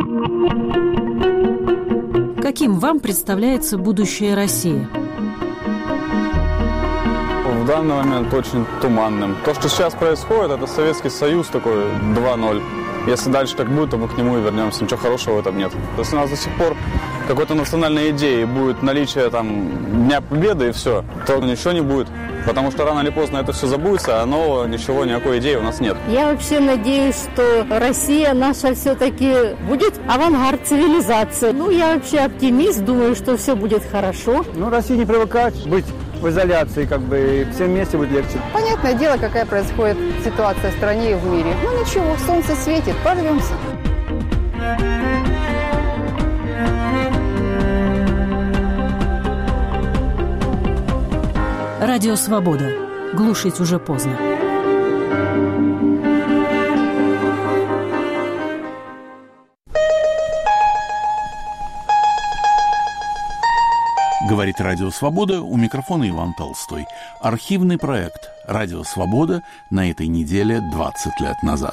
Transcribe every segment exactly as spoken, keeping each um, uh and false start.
Каким вам представляется будущее России? В данный момент очень туманным. То, что сейчас происходит, это Советский Союз такой два ноль. Если дальше так будет, то мы к нему и вернемся. Ничего хорошего в этом нет. Если у нас до сих пор какой-то национальной идеи будет наличие там Дня Победы и все, то ничего не будет. Потому что рано или поздно это все забудется, а нового ничего, никакой идеи у нас нет. Я вообще надеюсь, что Россия наша все-таки будет авангард цивилизации. Ну, я вообще оптимист, думаю, что все будет хорошо. Ну, России не привыкать быть в изоляции, как бы, и всем вместе будет легче. Понятное дело, какая происходит ситуация в стране и в мире. Ну, ничего, солнце светит, прорвемся. Радио «Свобода». Глушить уже поздно. Говорит Радио «Свобода», у микрофона Иван Толстой. Архивный проект «Радио Свобода» на этой неделе двадцать лет назад.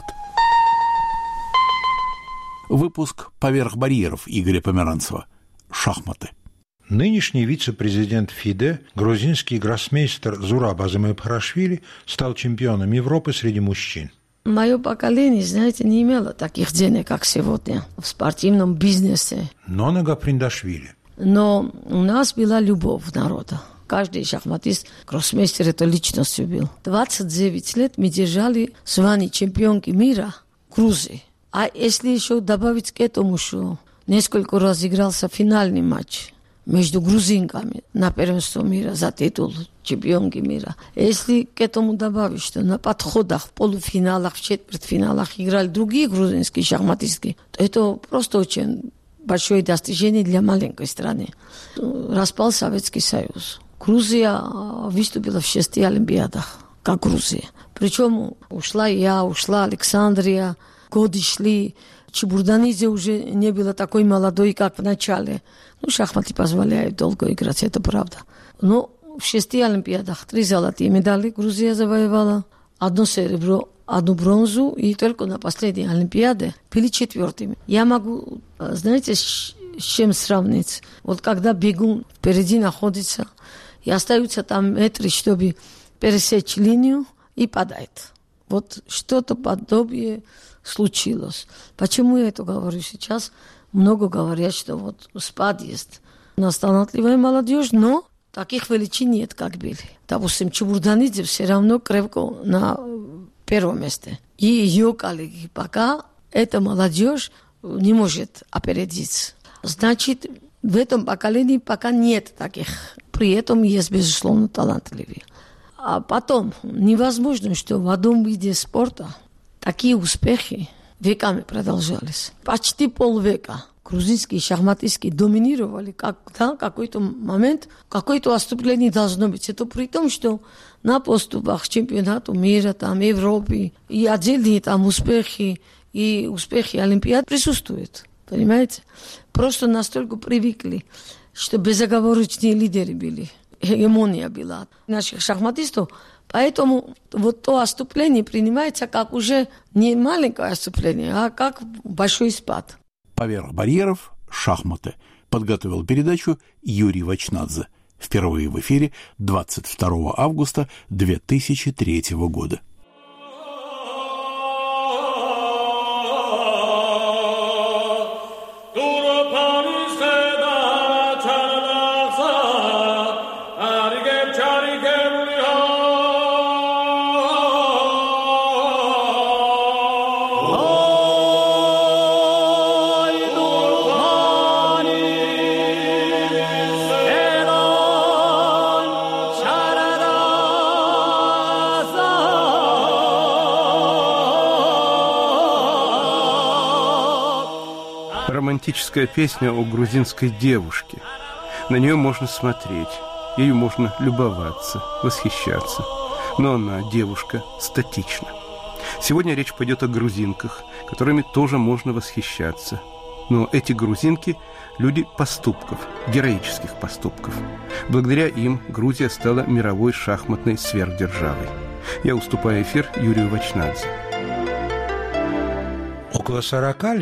Выпуск «Поверх барьеров» Игоря Померанцева. Шахматы. Нынешний вице-президент ФИДЕ, грузинский гроссмейстер Зураб Азамапхарашвили, стал чемпионом Европы среди мужчин. Мое поколение, знаете, не имело таких денег, как сегодня, в спортивном бизнесе. Нона Гаприндашвили. Но у нас была любовь народа. Каждый шахматист, гроссмейстер эту личность любил. двадцать девять лет мы держали звание чемпионки мира Грузии. А если еще добавить к этому, что несколько раз игрался финальный матч между грузинками на первенство мира за титул чемпионки мира. Если к этому добавить, что на подходах, в полуфиналах, в четвертьфиналах играли другие грузинские шахматистки, то это просто очень большое достижение для маленькой страны. Распал Советский Союз. Грузия выступила в шести олимпиадах, как Грузия. Причем ушла я, ушла Александрия, годы шли. Чебурданидзе уже не было такой молодой, как в начале. Ну, шахматы позволяют долго играть, это правда. Но в шести олимпиадах три золотые медали Грузия завоевала, одно серебро, одну бронзу, и только на последней олимпиаде были четвертыми. Я могу, знаете, с чем сравнить? Вот когда бегун впереди находится, и остаются там метры, чтобы пересечь линию, и падает. Вот что-то подобие случилось. Почему я это говорю сейчас? Много говорят, что вот спад есть. У нас талантливая молодежь, но таких величин нет, как были. Допустим, Чебурданидзе все равно крепко на первом месте. И ее коллеги пока эта молодежь не может опередить. Значит, в этом поколении пока нет таких. При этом есть, безусловно, талантливые. А потом, невозможно, что в одном виде спорта такие успехи веками продолжались. Почти полвека грузинские шахматистки доминировали, когда в какой-то момент какое-то отступление должно быть. Это при том, что на поступах к чемпионату мира, там, Европы, и отдельные там успехи, и успехи Олимпиад присутствуют. Понимаете? Просто настолько привыкли, что безоговорочные лидеры были. Гегемония была наших шахматистов. Поэтому вот то отступление принимается как уже не маленькое отступление, а как большой спад. «Поверх барьеров. Шахматы» подготовил передачу Юрий Вачнадзе. Впервые в эфире двадцать второго августа две тысячи третьего года. Романтическая песня о грузинской девушке. На нее можно смотреть, ею можно любоваться, восхищаться. Но она, девушка, статична. Сегодня речь пойдет о грузинках, которыми тоже можно восхищаться. Но эти грузинки – люди поступков, героических поступков. Благодаря им Грузия стала мировой шахматной сверхдержавой. Я уступаю эфир Юрию Вачнадзе. Около сорока лет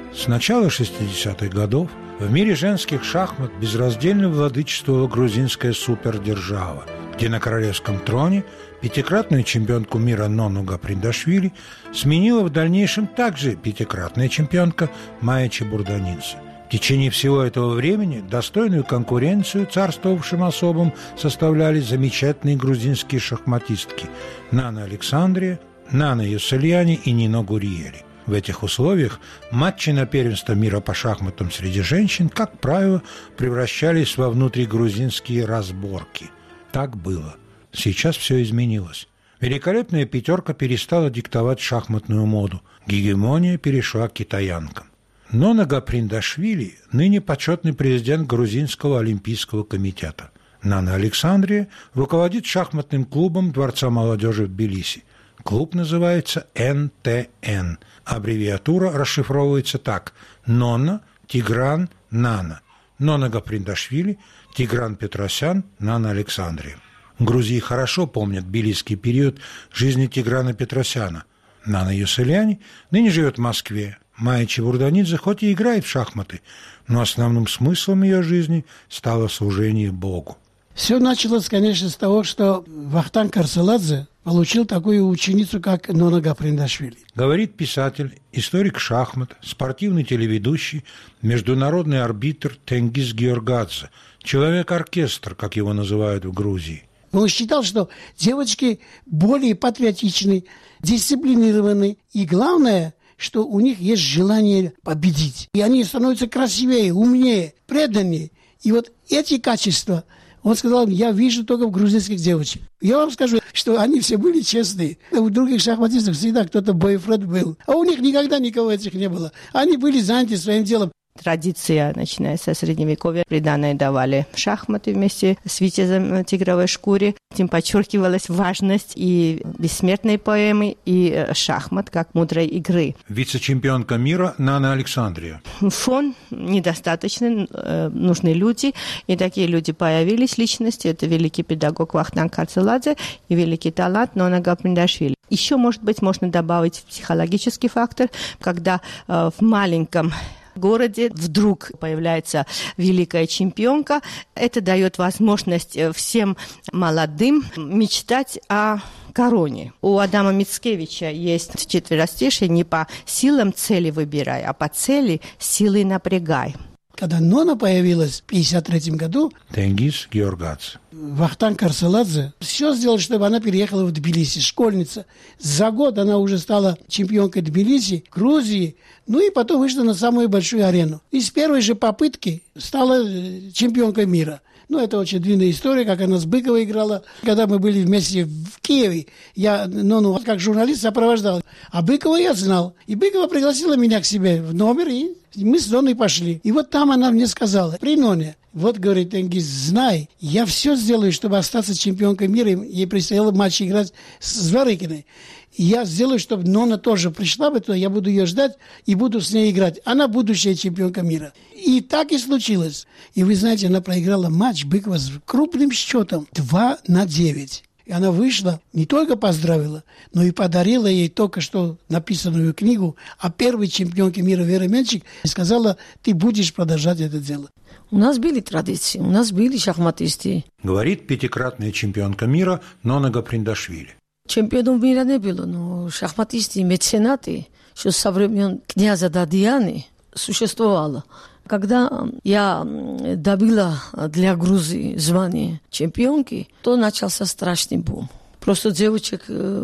С начала шестидесятых годов в мире женских шахмат безраздельно владычествовала грузинская супердержава, где на королевском троне пятикратную чемпионку мира Нону Гаприндашвили сменила в дальнейшем также пятикратная чемпионка Майя Чебурданидзе. В течение всего этого времени достойную конкуренцию царствовавшим особам составляли замечательные грузинские шахматистки Нана Александрия, Нана Юсельяни и Нино Гуриели. В этих условиях матчи на первенство мира по шахматам среди женщин, как правило, превращались во внутригрузинские разборки. Так было. Сейчас все изменилось. Великолепная пятерка перестала диктовать шахматную моду. Гегемония перешла к китаянкам. Нона Гаприндашвили ныне почетный президент Грузинского олимпийского комитета. Нана Александрия руководит шахматным клубом Дворца молодежи в Тбилиси. Клуб называется эн тэ эн. Аббревиатура расшифровывается так: Нона, Тигран, Нана. Нона Гаприндашвили, Тигран Петросян, Нана Александрия. В Грузии хорошо помнят тбилисский период жизни Тиграна Петросяна. Нана Юсельяни ныне живет в Москве. Майя Чебурданидзе хоть и играет в шахматы, но основным смыслом ее жизни стало служение Богу. Все началось, конечно, с того, что Вахтанг Карселадзе получил такую ученицу, как Нона Гаприндашвили. Говорит писатель, историк шахмат, спортивный телеведущий, международный арбитр Тенгиз Георгадзе, человек-оркестр, как его называют в Грузии. Он считал, что девочки более патриотичны, дисциплинированы, и главное, что у них есть желание победить. И они становятся красивее, умнее, преданнее. И вот эти качества, он сказал, я вижу только в грузинских девочек. Я вам скажу, что они все были честные. У других шахматистов всегда кто-то бойфренд был. А у них никогда никого этих не было. Они были заняты своим делом. Традиция, начиная со Средневековья, приданое давали шахматы вместе с витязем в тигровой шкуре. Этим подчеркивалась важность и бессмертной поэмы, и шахмат как мудрой игры. Вице-чемпионка мира Нана Александрия. Фон недостаточный, нужны люди, и такие люди появились, личности. Это великий педагог Вахтанг Карселадзе и великий талант Нона Гаприндашвили. Еще, может быть, можно добавить психологический фактор, когда в маленьком городе вдруг появляется великая чемпионка. Это дает возможность всем молодым мечтать о короне. У Адама Мицкевича есть четверостишие: не по силам цели выбирай, а по цели силы напрягай. Когда Нона появилась в пятьдесят третьем году, Тенгиз Георгадзе, Вахтанг Карселадзе все сделал, чтобы она переехала в Тбилиси, школьница. За год она уже стала чемпионкой Тбилиси, Грузии, ну и потом вышла на самую большую арену. И с первой же попытки стала чемпионкой мира. Ну, это очень длинная история, как она с Быковой играла. Когда мы были вместе в Киеве, я Нону как журналист сопровождал. А Быкова я знал. И Быкова пригласила меня к себе в номер, и мы с Ноной пошли. И вот там она мне сказала: при Ноне, вот, говорит, Тенгиз, знай, я все сделаю, чтобы остаться чемпионкой мира. Ей предстояло матч играть с Зворыкиной. Я сделаю, чтобы Нона тоже пришла бы туда, я буду ее ждать и буду с ней играть. Она будущая чемпионка мира. И так и случилось. И вы знаете, она проиграла матч Быкова с крупным счетом два на девять. И она вышла, не только поздравила, но и подарила ей только что написанную книгу о первой чемпионке мира Вере Менчик и сказала: ты будешь продолжать это дело. У нас были традиции, у нас были шахматисты. Говорит пятикратная чемпионка мира Нона Гаприндашвили. Чемпионов мира не было, но шахматисты, меценаты, еще со времен князя Дадьяны существовало. Когда я добила для Грузии звание чемпионки, то начался страшный бум. Просто девочек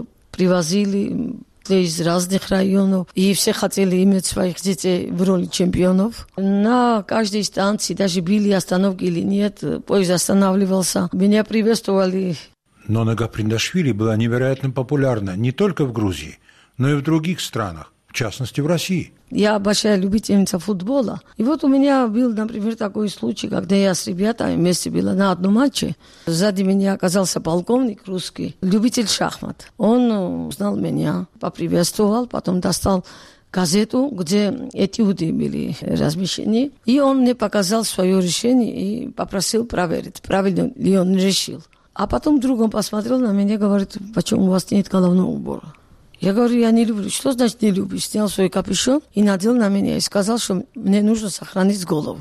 привозили из разных районов, и все хотели иметь своих детей в роли чемпионов. На каждой станции, даже были остановки или нет, поезд останавливался. Меня приветствовали. Нона Гаприндашвили была невероятно популярна не только в Грузии, но и в других странах, в частности в России. Я большая любительница футбола. И вот у меня был, например, такой случай, когда я с ребятами вместе была на одном матче. Сзади меня оказался полковник русский, любитель шахмат. Он узнал меня, поприветствовал, потом достал газету, где этюды были размещены. И он мне показал свое решение и попросил проверить, правильно ли он решил. А потом другом посмотрел на меня и говорит: почему у вас нет головного убора? Я говорю, я не люблю. Что значит не любишь? Снял свой капюшон и надел на меня и сказал, что мне нужно сохранить голову.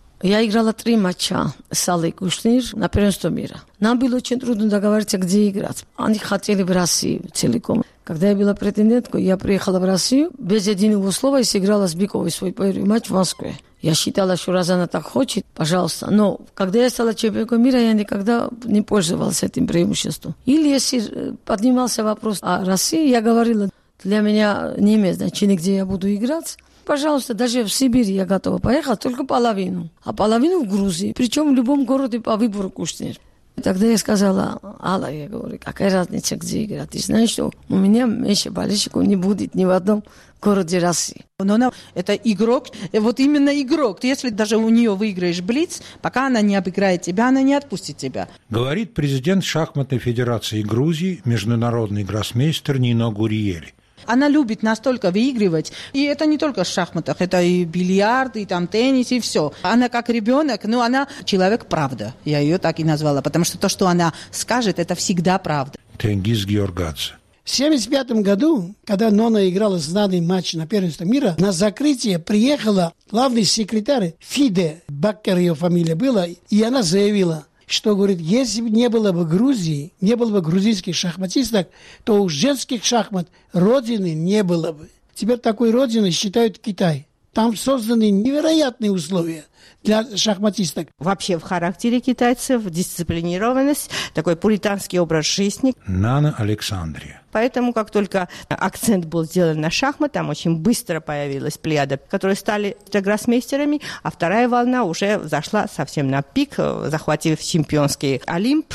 Я играла три матча с Аллой Кушнир на первенство мира. Нам было очень трудно договориться, где играть. Они хотели в Россию целиком. Когда я была претенденткой, я приехала в Россию, без единого слова и сыграла с Быковой свой первый матч в Москве. Я считала, что раз она так хочет, пожалуйста. Но когда я стала чемпионкой мира, я никогда не пользовалась этим преимуществом. Или если поднимался вопрос о России, я говорила, для меня не имеет значения, где я буду играть. Пожалуйста, даже в Сибирь я готова поехать, только половину. А половину в Грузии. Причем в любом городе по выбору Кушнир. Тогда я сказала, Алла, я говорю, какая разница, где играть? Ты знаешь, что у меня меньше болельщиков не будет ни в одном городе России. Но она, это игрок, вот именно игрок. Если даже у нее выиграешь блиц, пока она не обыграет тебя, она не отпустит тебя. Говорит президент шахматной федерации Грузии, международный гроссмейстер Нино Гуриели. Она любит настолько выигрывать. И это не только в шахматах, это и бильярд, и там теннис, и все. Она как ребенок, но она человек правда. Я ее так и назвала, потому что то, что она скажет, это всегда правда. Тенгиз Георгадзе. В семьдесят пятом году, когда Нона играла знаный матч на первенство мира, на закрытие приехала главный секретарь ФИДЕ, Баккер ее фамилия была, и она заявила, что, говорит, если бы не было бы Грузии, не было бы грузинских шахматисток, то у женских шахмат родины не было бы. Теперь такой родиной считают Китай. Там созданы невероятные условия для шахматисток. Вообще в характере китайцев дисциплинированность, такой пуританский образ жизни. Нана Александрия. Поэтому, как только акцент был сделан на шахмат, там очень быстро появилась плеяда, которые стали гроссмейстерами, а вторая волна уже зашла совсем на пик, захватив чемпионский Олимп,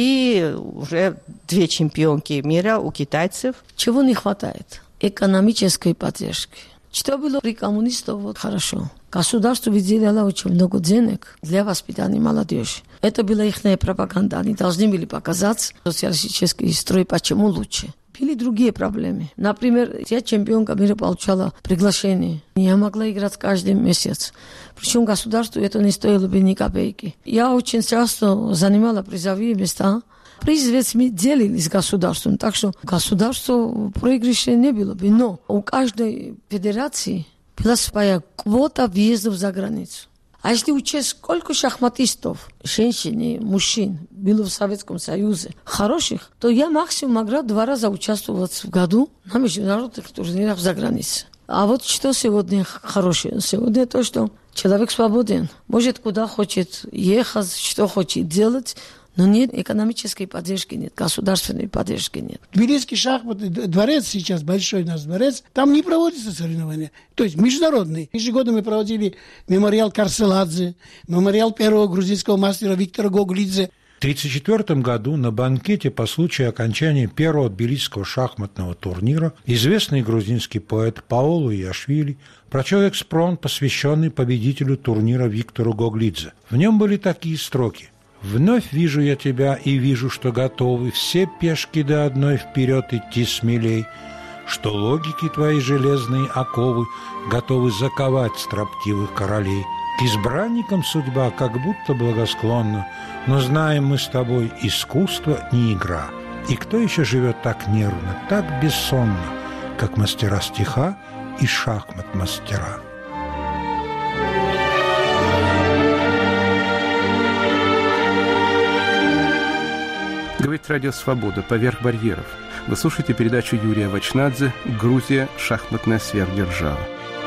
и уже две чемпионки мира у китайцев. Чего не хватает? Экономической поддержки. Что было при коммунистах, вот хорошо. Государство выделяло очень много денег для воспитания молодежи. Это была их пропаганда. Они должны были показать социалистический строй, почему лучше. Были другие проблемы. Например, я чемпионка мира получала приглашение. Я могла играть каждый месяц. Причем государству это не стоило бы ни копейки. Я очень часто занимала призовые места. Приз ведь мы делили с государством, так что государству проигрыша не было бы. Но у каждой федерации была своя квота въездов за границу. А если учесть, сколько шахматистов, женщин и мужчин было в Советском Союзе, хороших, то я максимум могла два раза участвовать в году на международных турнирах за границей. А вот что сегодня хорошее? Сегодня то, что человек свободен, может куда хочет ехать, что хочет делать, но нет экономической поддержки, нет государственной поддержки, нет. Тбилисский шахматный дворец сейчас, большой наш дворец, там не проводятся соревнования, то есть международные. Ежегодно мы проводили мемориал Карселадзе, мемориал первого грузинского мастера Виктора Гоглидзе. В тысяча девятьсот тридцать четвёртом году на банкете по случаю окончания первого тбилисского шахматного турнира известный грузинский поэт Паоло Иашвили прочел экспромт, посвященный победителю турнира Виктору Гоглидзе. В нем были такие строки: «Вновь вижу я тебя и вижу, что готовы все пешки до одной вперед идти смелей, что логики твои железные оковы готовы заковать строптивых королей. К избранникам судьба как будто благосклонна, но знаем мы с тобой, искусство не игра. И кто еще живет так нервно, так бессонно, как мастера стиха и шахмат-мастера?» Говорит Радио Свобода «Поверх барьеров». Вы слушаете передачу Юрия Вачнадзе «Грузия. Шахматная сверхдержава».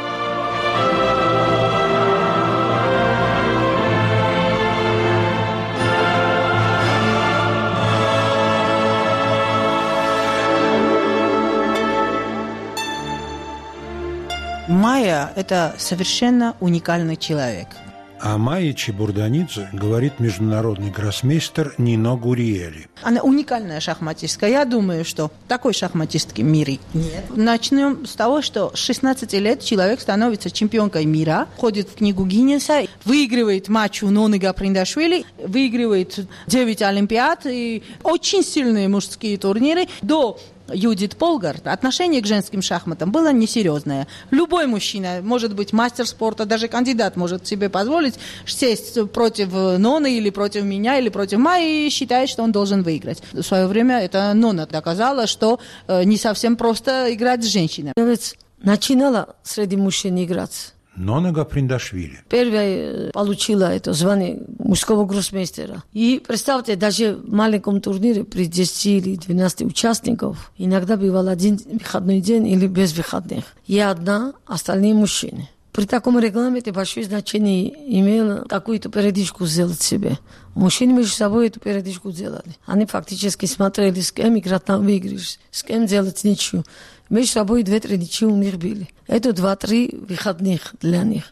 Майя – это совершенно уникальный человек. О Майе Чебурданидзе говорит международный гроссмейстер Нино Гуриели. Она уникальная шахматистка. Я думаю, что такой шахматистки в мире нет. Начнем с того, что с шестнадцати лет человек становится чемпионкой мира, ходит в книгу Гиннесса, выигрывает матч у Ноны Гаприндашвили, выигрывает девять олимпиад и очень сильные мужские турниры. До Юдит Полгар, отношение к женским шахматам было несерьезное. Любой мужчина, может быть мастер спорта, даже кандидат может себе позволить сесть против Ноны или против меня, или против Майи и считает, что он должен выиграть. В свое время это Нона доказала, что не совсем просто играть с женщиной. Я ведь начинала среди мужчин играть. Нона Гаприндашвили. Первая получила это звание мужского гроссмейстера. И представьте, даже в маленьком турнире при десяти или двенадцати участников иногда бывал один выходной день или без выходных. Я одна, остальные мужчины. При таком регламенте большое значение имело какую-то передышку сделать себе. Мужчины между собой эту передышку делали. Они фактически смотрели, с кем играть на выигрыш, с кем делать ничью. Между собой две-три ничьи у них были. Это два-три выходных для них.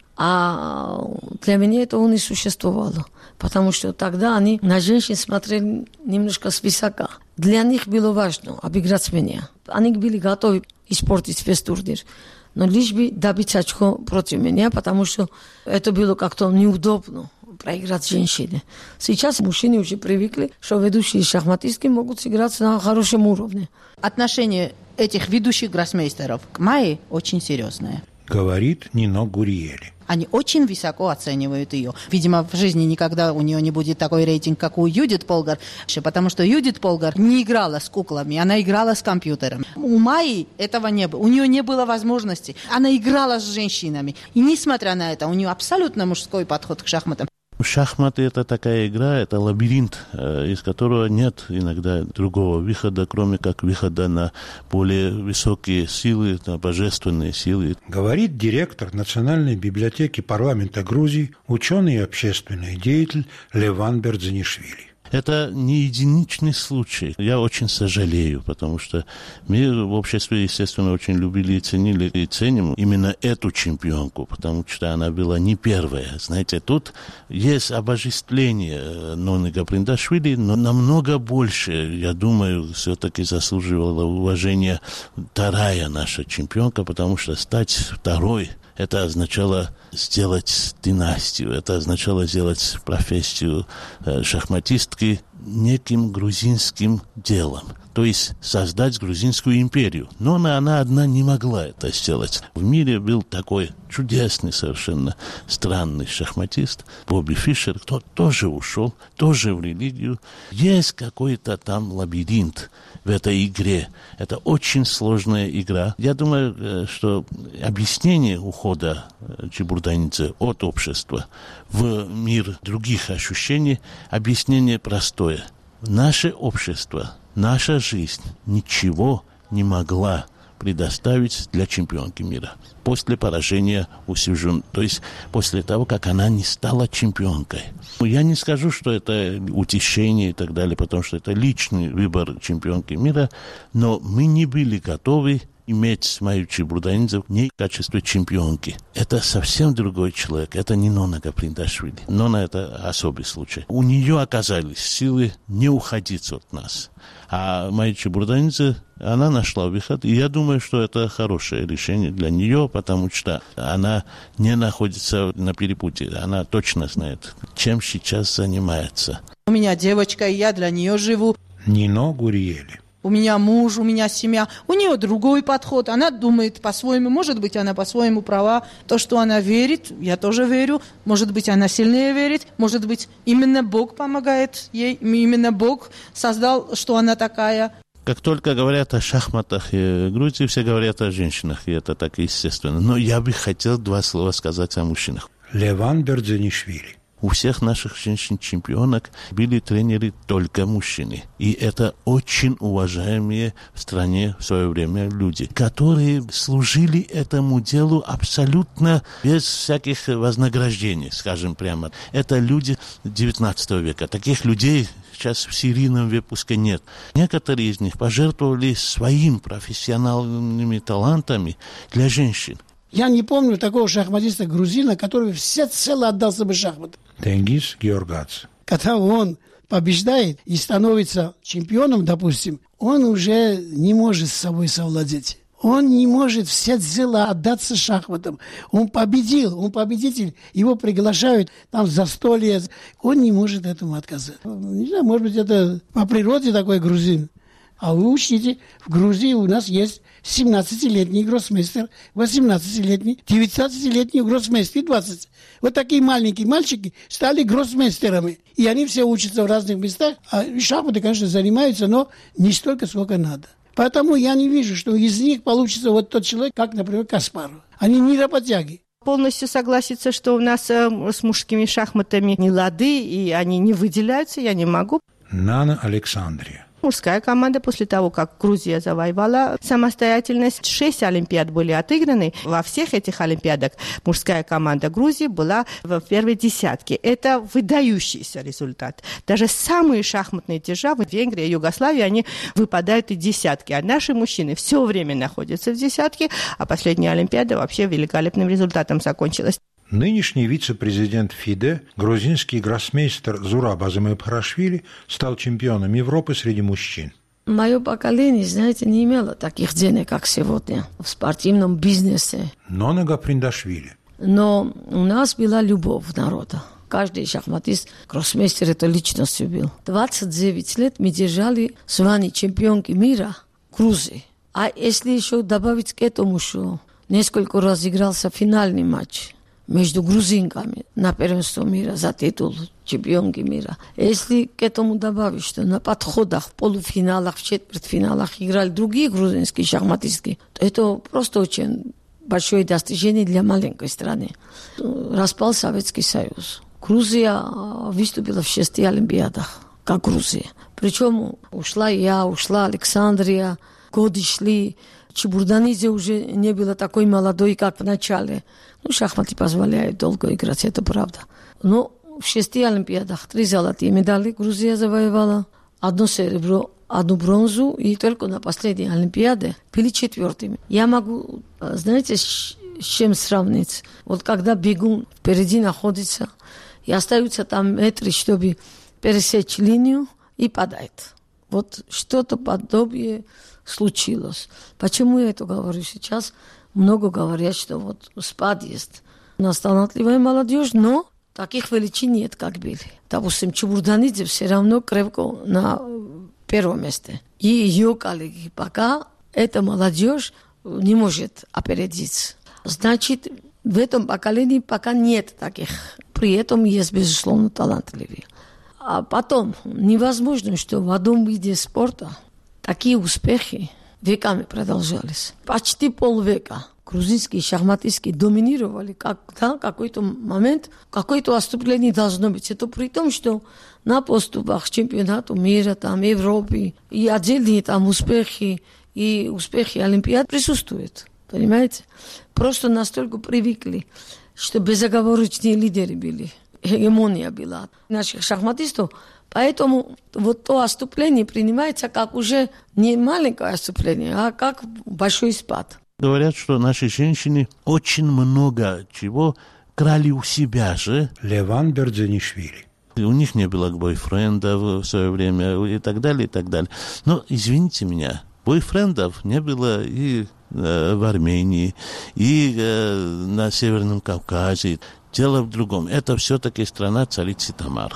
А для меня этого не существовало. Потому что тогда они на женщин смотрели немножко свысока. Для них было важно обыграть меня. Они были готовы испортить весь турнир. Но лишь бы добить очко против меня, потому что это было как-то неудобно проиграть женщине. Сейчас мужчины уже привыкли, что ведущие шахматистки могут сыграть на хорошем уровне. Отношение этих ведущих гроссмейстеров к Майе очень серьезное. Говорит Нино Гуриели. Они очень высоко оценивают ее. Видимо, в жизни никогда у нее не будет такой рейтинг, как у Юдит Полгар, потому что Юдит Полгар не играла с куклами, она играла с компьютером. У Майи этого не было, у нее не было возможности. Она играла с женщинами. И несмотря на это, у нее абсолютно мужской подход к шахматам. Шахматы – это такая игра, это лабиринт, из которого нет иногда другого выхода, кроме как выхода на более высокие силы, на божественные силы. Говорит директор Национальной библиотеки парламента Грузии, ученый и общественный деятель Леван Бердзинишвили. Это не единичный случай. Я очень сожалею, потому что мы в обществе, естественно, очень любили и ценили, и ценим именно эту чемпионку, потому что она была не первая. Знаете, тут есть обожествление Ноны Гаприндашвили, но намного больше, я думаю, все-таки заслуживала уважения вторая наша чемпионка, потому что стать второй — это означало сделать династию, это означало сделать профессию шахматистки неким грузинским делом. То есть создать грузинскую империю. Но она, она одна не могла это сделать. В мире был такой чудесный, совершенно странный шахматист Бобби Фишер, кто тоже ушел, тоже в религию. Есть какой-то там лабиринт в этой игре. Это очень сложная игра. Я думаю, что объяснение ухода Чебурдайнидзе от общества в мир других ощущений, объяснение простое. Наше общество, наша жизнь ничего не могла предоставить для чемпионки мира после поражения у Сюжун, то есть после того, как она не стала чемпионкой. Я не скажу, что это утешение и так далее, потому что это личный выбор чемпионки мира, но мы не были готовы иметь Майю Чебурдайнидзе не в качестве чемпионки. Это совсем другой человек. Это не Нона Гаприндашвили. Нона – это особый случай. У нее оказались силы не уходить от нас. А Майя Чебурдайнидзе, она нашла выход. И я думаю, что это хорошее решение для нее, потому что она не находится на перепутье. Она точно знает, чем сейчас занимается. У меня девочка, и я для нее живу. Нино Гуриели. У меня муж, у меня семья. У нее другой подход. Она думает по-своему. Может быть, она по-своему права. То, что она верит, я тоже верю. Может быть, она сильнее верит. Может быть, именно Бог помогает ей. Именно Бог создал, что она такая. Как только говорят о шахматах и Грузии, все говорят о женщинах. И это так естественно. Но я бы хотел два слова сказать о мужчинах. Леван Бердзинишвили. У всех наших женщин-чемпионок были тренеры только мужчины. И это очень уважаемые в стране в свое время люди, которые служили этому делу абсолютно без всяких вознаграждений, скажем прямо. Это люди девятнадцатого века. Таких людей сейчас в серийном выпуске нет. Некоторые из них пожертвовали своим профессиональными талантами для женщин. Я не помню такого шахматиста грузина, который всецело отдался бы шахматам. Тенгиз Георгац. Когда он побеждает и становится чемпионом, допустим, он уже не может с собой совладеть. Он не может всецело отдаться шахматам. Он победил, он победитель. Его приглашают там в застолье. Он не может этому отказать. Не знаю, может быть, это по природе такой грузин. А вы учтите, в Грузии у нас есть семнадцатилетний гроссмейстер, восемнадцатилетний, девятнадцатилетний гроссмейстер и двадцать. Вот такие маленькие мальчики стали гроссмейстерами. И они все учатся в разных местах. А шахматы, конечно, занимаются, но не столько, сколько надо. Поэтому я не вижу, что из них получится вот тот человек, как, например, Каспаров. Они не работяги. Полностью согласиться, что у нас э, с мужскими шахматами не лады, и они не выделяются, я не могу. Нана Александрия. Мужская команда после того, как Грузия завоевала самостоятельность, шесть олимпиад были отыграны. Во всех этих олимпиадах мужская команда Грузии была в первой десятке. Это выдающийся результат. Даже самые шахматные державы, Венгрия, Югославия, они выпадают из десятки. А наши мужчины все время находятся в десятке, а последняя олимпиада вообще великолепным результатом закончилась. Нынешний вице-президент ФИДЕ, грузинский гроссмейстер Зураб Азимбекашвили, стал чемпионом Европы среди мужчин. Мое поколение, знаете, не имело таких денег, как сегодня, в спортивном бизнесе. Нона Гаприндашвили. Но у нас была любовь народа. Каждый шахматист, гроссмейстер эту личность любил. двадцать девять лет мы держали звание чемпионки мира Грузии. А если еще добавить к этому, что несколько раз игрался финальный матч между грузинками на первенство мира за титул чемпионки мира. Если к этому добавить, что на подходах, в полуфиналах, в четвертьфиналах играли другие грузинские шахматистки, то это просто очень большое достижение для маленькой страны. Распал Советский Союз. Грузия выступила в шести олимпиадах, как Грузия. Причем ушла я, ушла Александрия, годы шли. Чебурданидзе уже не было такой молодой, как в начале. Ну, шахматы позволяют долго играть, это правда. Но в шести олимпиадах три золотые медали Грузия завоевала, одно серебро, одну бронзу, и только на последней олимпиаде были четвертыми. Я могу, знаете, с чем сравнить? Вот когда бегун впереди находится, и остаются там метры, чтобы пересечь линию, и падает. Вот что-то подобие случилось. Почему я это говорю сейчас? Много говорят, что вот спад есть. У нас талантливая молодежь, но таких величин нет, как были. Допустим, Чебурданидзе все равно крепко на первом месте. И ее коллеги пока эта молодежь не может опередить. Значит, в этом поколении пока нет таких. При этом есть, безусловно, талантливые. А потом, невозможно, что в одном виде спорта такие успехи веками продолжались. Почти полвека грузинские шахматистки доминировали, когда какой-то момент, какое-то отступление должно быть. Это при том, что на поступах чемпионата мира, там, Европы, и отдельные там успехи, и успехи Олимпиад присутствуют. Понимаете? Просто настолько привыкли, что безоговорочные лидеры были. Гегемония была наших шахматистов. Поэтому вот то отступление принимается как уже не маленькое отступление, а как большой спад. Говорят, что наши женщины очень много чего крали у себя же. Леван Бердзенишвили. У них не было бойфрендов в свое время и так далее, и так далее. Но, извините меня, бойфрендов не было и э, в Армении, и э, на Северном Кавказе. Дело в другом. Это все-таки страна царицы Тамар.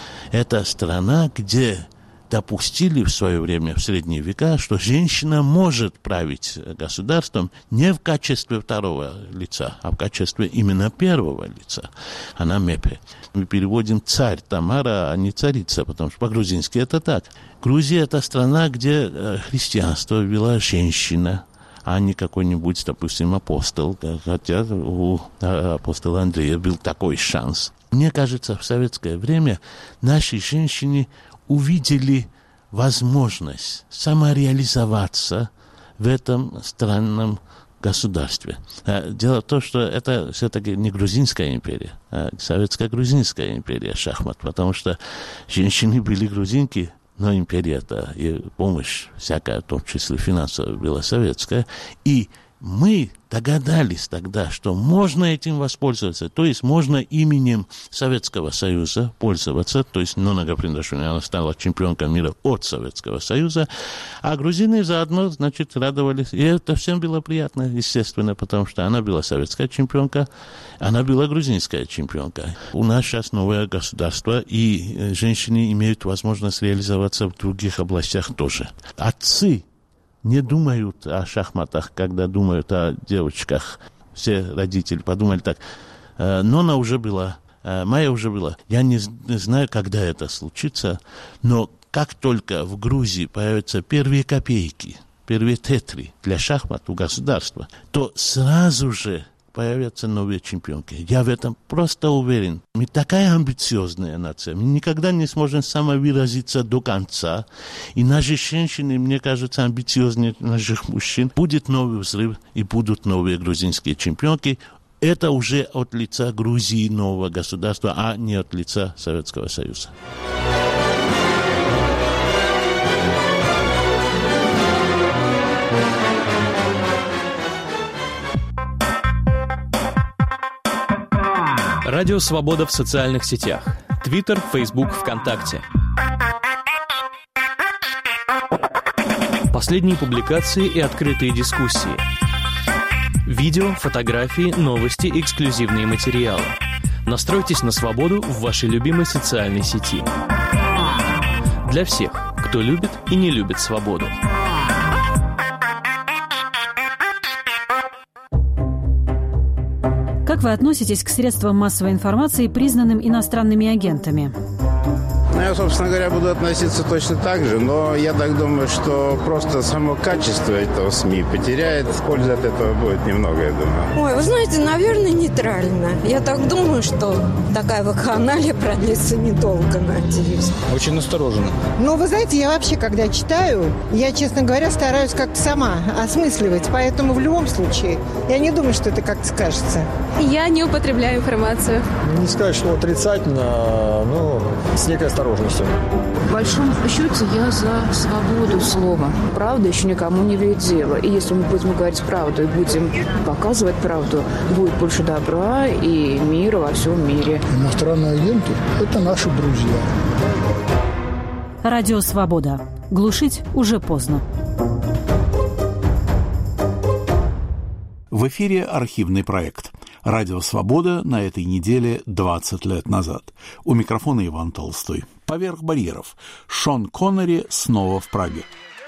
Это страна, где допустили в свое время, в средние века, что женщина может править государством не в качестве второго лица, а в качестве именно первого лица. Она мепе. Мы переводим царь Тамара, а не царица, потому что по-грузински это так. Грузия – это страна, где христианство вела женщина, а не какой-нибудь, допустим, апостол, хотя у апостола Андрея был такой шанс. Мне кажется, в советское время наши женщины увидели возможность самореализоваться в этом странном государстве. Дело в том, что это все-таки не грузинская империя, а советско-грузинская империя шахмат, потому что женщины были грузинки, но империя-то и помощь всякая, в том числе финансовая, была советская, и мы догадались тогда, что можно этим воспользоваться, то есть можно именем Советского Союза пользоваться, то есть Нона Гаприндашвили, она стала чемпионкой мира от Советского Союза, а грузины заодно, значит, радовались. И это всем было приятно, естественно, потому что она была советская чемпионка, она была грузинская чемпионка. У нас сейчас новое государство, и женщины имеют возможность реализоваться в других областях тоже. Отцы не думают о шахматах, когда думают о девочках. Все родители подумали так. Нона уже была, Майя уже была. Я не знаю, когда это случится, но как только в Грузии появятся первые копейки, первые тетри для шахмат у государства, то сразу же появятся новые чемпионки. Я в этом просто уверен. Мы такая амбициозная нация. Мы никогда не сможем самовыразиться до конца. И наши женщины, мне кажется, амбициознее наших мужчин. Будет новый взрыв, и будут новые грузинские чемпионки. Это уже от лица Грузии, нового государства, а не от лица Советского Союза. Радио «Свобода» в социальных сетях. Твиттер, Фейсбук, ВКонтакте. Последние публикации и открытые дискуссии. Видео, фотографии, новости, эксклюзивные материалы. Настройтесь на «Свободу» в вашей любимой социальной сети. Для всех, кто любит и не любит свободу. Как вы относитесь к средствам массовой информации, признанным иностранными агентами? Ну, я, собственно говоря, буду относиться точно так же, но я так думаю, что просто само качество этого СМИ потеряет, пользы от этого будет немного, я думаю. Ой, вы знаете, наверное, нейтрально. Я так думаю, что такая вакханалия продлится недолго, надеюсь. Очень настороженно. Ну, вы знаете, я вообще, когда читаю, я, честно говоря, стараюсь как-то сама осмысливать, поэтому в любом случае я не думаю, что это как-то скажется. Я не употребляю информацию. Не сказать, что отрицательно, но с некой осторожностью. В большом счете я за свободу слова. Правда еще никому не вредила. И если мы будем говорить правду и будем показывать правду, будет больше добра и мира во всем мире. Иностранные агенты – это наши друзья. Радио «Свобода». Глушить уже поздно. В эфире архивный проект. Радио «Свобода» на этой неделе двадцать лет назад. У микрофона Иван Толстой. Поверх барьеров. Шон Коннери снова в Праге.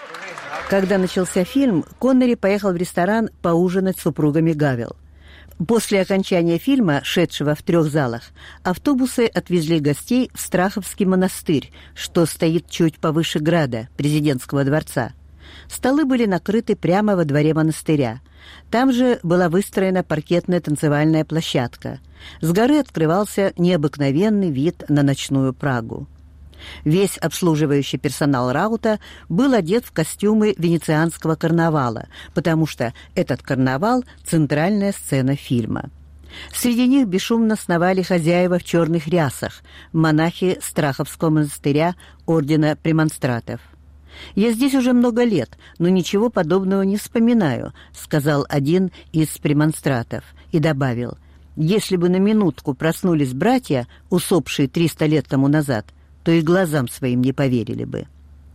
Когда начался фильм, Коннери поехал в ресторан поужинать с супругами Гавел. После окончания фильма, шедшего в трех залах, автобусы отвезли гостей в Страховский монастырь, что стоит чуть повыше града, президентского дворца. Столы были накрыты прямо во дворе монастыря. Там же была выстроена паркетная танцевальная площадка. С горы открывался необыкновенный вид на ночную Прагу. Весь обслуживающий персонал Раута был одет в костюмы венецианского карнавала, потому что этот карнавал – центральная сцена фильма. Среди них бесшумно сновали хозяева в черных рясах, монахи Страховского монастыря ордена премонстратов. «Я здесь уже много лет, но ничего подобного не вспоминаю», — сказал один из премонстратов и добавил: «Если бы на минутку проснулись братья, усопшие триста лет тому назад, то и глазам своим не поверили бы».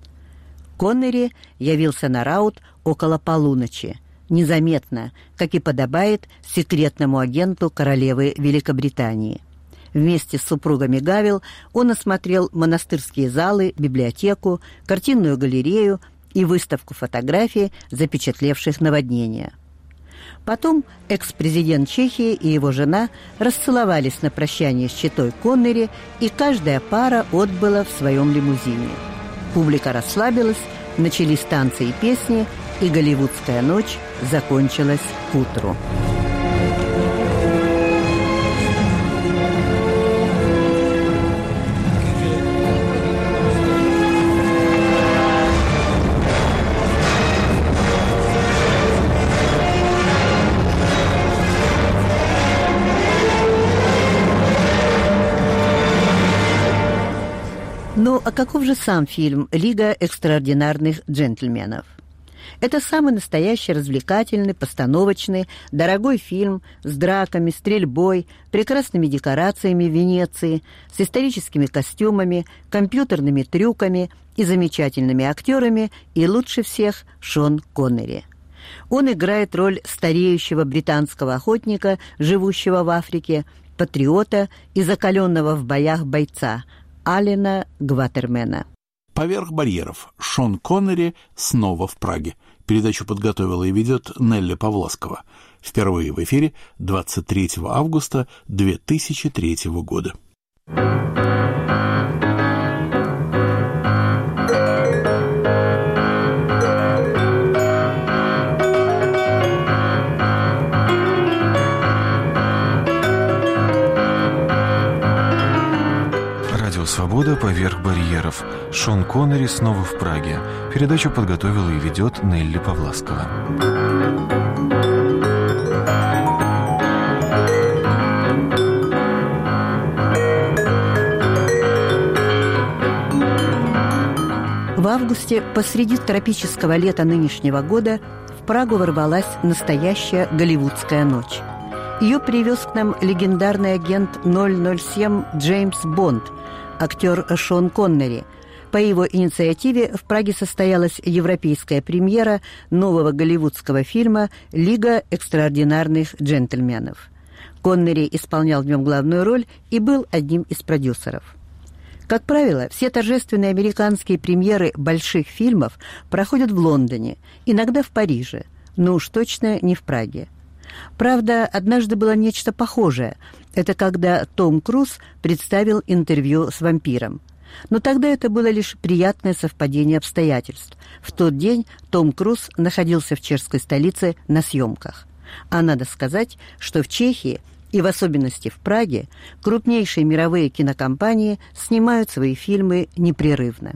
Коннери явился на Раут около полуночи, незаметно, как и подобает секретному агенту королевы Великобритании. Вместе с супругами Гавел он осмотрел монастырские залы, библиотеку, картинную галерею и выставку фотографий, запечатлевших наводнение. Потом экс-президент Чехии и его жена расцеловались на прощание с четой Коннери, и каждая пара отбыла в своем лимузине. Публика расслабилась, начались танцы и песни, и голливудская ночь закончилась к утру. Ну, а каков же сам фильм «Лига экстраординарных джентльменов»? Это самый настоящий развлекательный, постановочный, дорогой фильм с драками, стрельбой, прекрасными декорациями в Венеции, с историческими костюмами, компьютерными трюками и замечательными актерами, и лучше всех Шон Коннери. Он играет роль стареющего британского охотника, живущего в Африке, патриота и закаленного в боях бойца Алена Гватермена. «Поверх барьеров» Шон Коннери снова в Праге. Передачу подготовила и ведет Нелли Павласкова. Впервые в эфире двадцать третьего августа две тысячи третьего года. «Свобода поверх барьеров». Шон Коннери снова в Праге. Передачу подготовила и ведет Нелли Павласкова. В августе, посреди тропического лета нынешнего года, в Прагу ворвалась настоящая голливудская ночь. Ее привез к нам легендарный агент ноль ноль семь Джеймс Бонд, актер Шон Коннери. По его инициативе в Праге состоялась европейская премьера нового голливудского фильма «Лига экстраординарных джентльменов». Коннери исполнял в нем главную роль и был одним из продюсеров. Как правило, все торжественные американские премьеры больших фильмов проходят в Лондоне, иногда в Париже, но уж точно не в Праге. Правда, однажды было нечто похожее. Это когда Том Круз представил интервью с вампиром. Но тогда это было лишь приятное совпадение обстоятельств. В тот день Том Круз находился в чешской столице на съемках. А надо сказать, что в Чехии, и в особенности в Праге, крупнейшие мировые кинокомпании снимают свои фильмы непрерывно.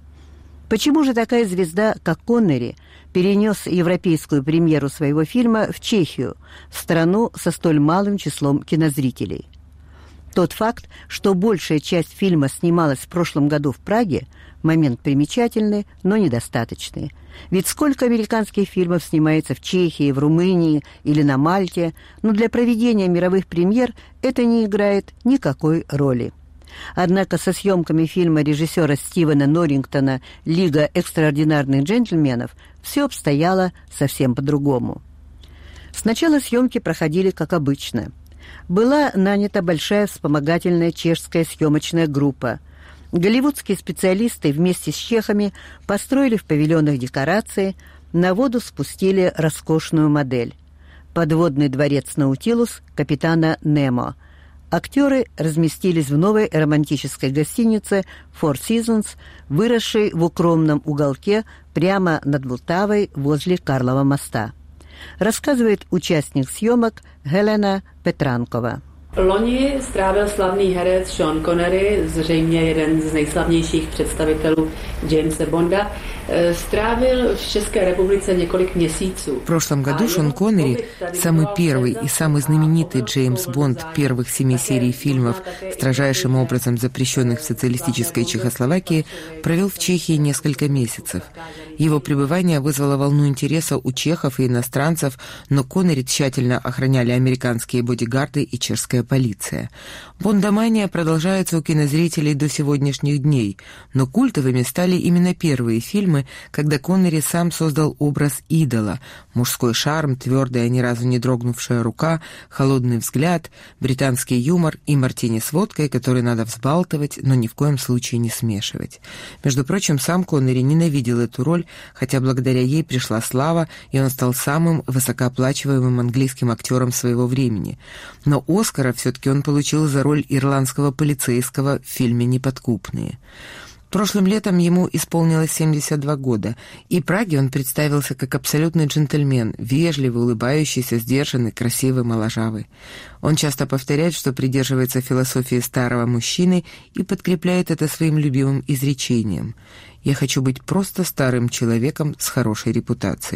Почему же такая звезда, как Коннери, перенес европейскую премьеру своего фильма в Чехию, в страну со столь малым числом кинозрителей? Тот факт, что большая часть фильма снималась в прошлом году в Праге, момент примечательный, но недостаточный. Ведь сколько американских фильмов снимается в Чехии, в Румынии или на Мальте, но для проведения мировых премьер это не играет никакой роли. Однако со съемками фильма режиссера Стивена Норрингтона «Лига экстраординарных джентльменов» все обстояло совсем по-другому. Сначала съемки проходили как обычно. Была нанята большая вспомогательная чешская съемочная группа. Голливудские специалисты вместе с чехами построили в павильонах декорации, на воду спустили роскошную модель – подводный дворец Наутилус капитана Немо. Актеры разместились в новой романтической гостинице Four Seasons, выросшей в укромном уголке прямо над Влтавой возле Карлова моста. Рассказывает участник съемок Helena Petránkova. Loni strávil slavný herec Sean Connery, zřejmě jeden z nejslavnějších představitelů Jamesa Bonda, strávil в České republice několik měsíců. В прошлом году Шон Коннери, самый первый и самый знаменитый Джеймс Бонд первых семи серий фильмов, строжайшим образом запрещенных в социалистической Чехословакии, провел в Чехии несколько месяцев. Его пребывание вызвало волну интереса у чехов и иностранцев, но Коннери тщательно охраняли американские бодигарды и чешская полиция. Бондомания продолжается у кинозрителей до сегодняшних дней, но культовыми стали именно первые фильмы, когда Коннери сам создал образ идола. Мужской шарм, твердая, ни разу не дрогнувшая рука, холодный взгляд, британский юмор и мартини с водкой, который надо взбалтывать, но ни в коем случае не смешивать. Между прочим, сам Коннери ненавидел эту роль, хотя благодаря ей пришла слава, и он стал самым высокооплачиваемым английским актером своего времени. Но Оскара все-таки он получил за роль ирландского полицейского в фильме «Неподкупные». Прошлым летом ему исполнилось семьдесят два года, и Праге он представился как абсолютный джентльмен, вежливый, улыбающийся, сдержанный, красивый, моложавый. Он часто повторяет, что придерживается философии старого мужчины и подкрепляет это своим любимым изречением: «Я хочу быть просто старым человеком с хорошей репутацией».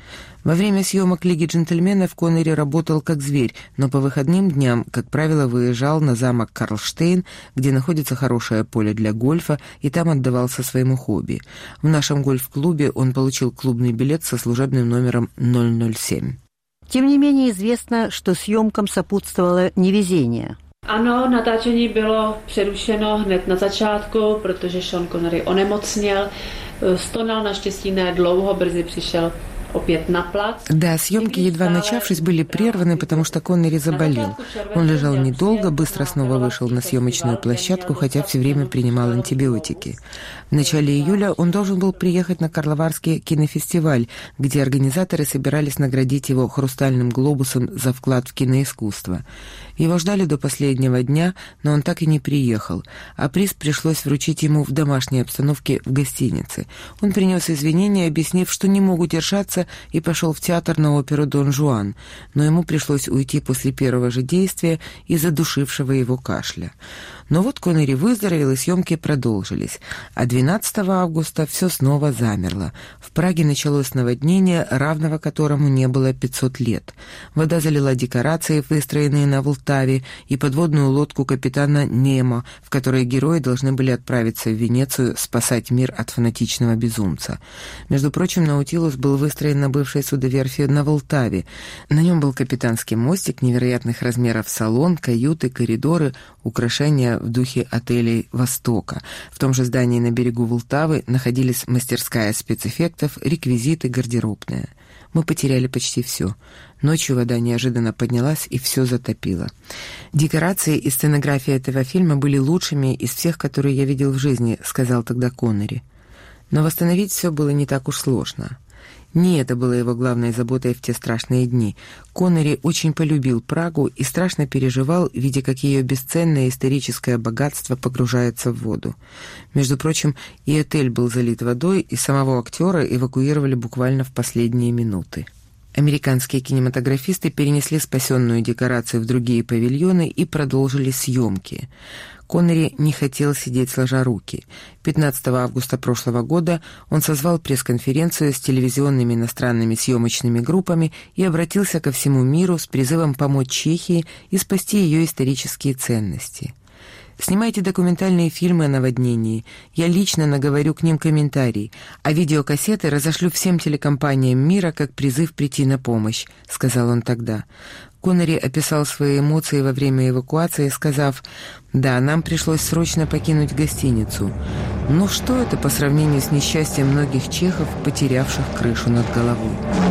Во время съемок «Лиги джентльменов» Коннери работал как зверь, но по выходным дням, как правило, выезжал на замок Карлштейн, где находится хорошее поле для гольфа, и там отдавался своему хобби. В нашем гольф-клубе он получил клубный билет со служебным номером ноль ноль семь. Тем не менее известно, что съемкам сопутствовало невезение. Ano, natáčení bylo přerušeno hned na začátku, protože Sean Connery onemocněl, stonal, naštěstí ne dlouho, brzy přišel опять на плац. Да, съемки, едва начавшись, были прерваны, потому что Коннери заболел. Он лежал недолго, быстро снова вышел на съемочную площадку, хотя все время принимал антибиотики. В начале июля он должен был приехать на Карловарский кинофестиваль, где организаторы собирались наградить его «Хрустальным глобусом» за вклад в киноискусство. Его ждали до последнего дня, но он так и не приехал, а приз пришлось вручить ему в домашней обстановке в гостинице. Он принес извинения, объяснив, что не мог удержаться, и пошел в театр на оперу «Дон Жуан», но ему пришлось уйти после первого же действия из-за душившего его кашля. Но вот Коннери выздоровел, и съемки продолжились. А двенадцатого августа все снова замерло. В Праге началось наводнение, равного которому не было пятьсот лет. Вода залила декорации, выстроенные на Волтаве, и подводную лодку капитана Немо, в которой герои должны были отправиться в Венецию спасать мир от фанатичного безумца. Между прочим, Наутилус был выстроен на бывшей судоверфи на Волтаве. На нем был капитанский мостик, невероятных размеров салон, каюты, коридоры, украшения в духе отелей Востока. В том же здании на берегу Волтавы находились мастерская спецэффектов, реквизиты, гардеробная. Мы потеряли почти все. Ночью вода неожиданно поднялась и все затопило. Декорации и сценография этого фильма были лучшими из всех, которые я видел в жизни, сказал тогда Коннери. Но восстановить все было не так уж сложно. Не это было его главной заботой в те страшные дни. Коннери очень полюбил Прагу и страшно переживал, видя, как ее бесценное историческое богатство погружается в воду. Между прочим, и отель был залит водой, и самого актера эвакуировали буквально в последние минуты. Американские кинематографисты перенесли спасенную декорацию в другие павильоны и продолжили съемки. Коннери не хотел сидеть сложа руки. пятнадцатого августа прошлого года он созвал пресс-конференцию с телевизионными иностранными съемочными группами и обратился ко всему миру с призывом помочь Чехии и спасти ее исторические ценности. Снимайте документальные фильмы о наводнении. Я лично наговорю к ним комментарий, а видеокассеты разошлю всем телекомпаниям мира как призыв прийти на помощь», — сказал он тогда. Коннери описал свои эмоции во время эвакуации, сказав: «Да, нам пришлось срочно покинуть гостиницу. Но что это по сравнению с несчастьем многих чехов, потерявших крышу над головой?»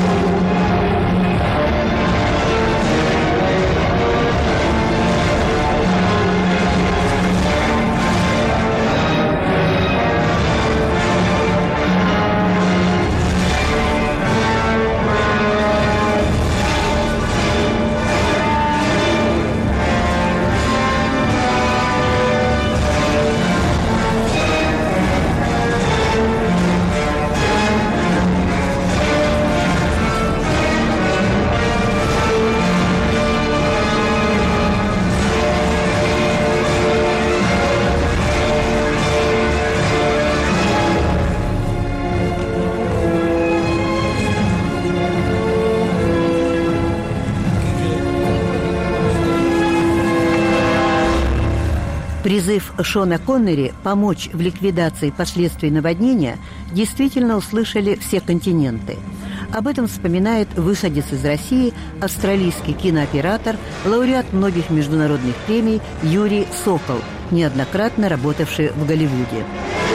Призыв Шона Коннери помочь в ликвидации последствий наводнения действительно услышали все континенты. Об этом вспоминает выходец из России, австралийский кинооператор, лауреат многих международных премий Юрий Сокол, неоднократно работавший в Голливуде.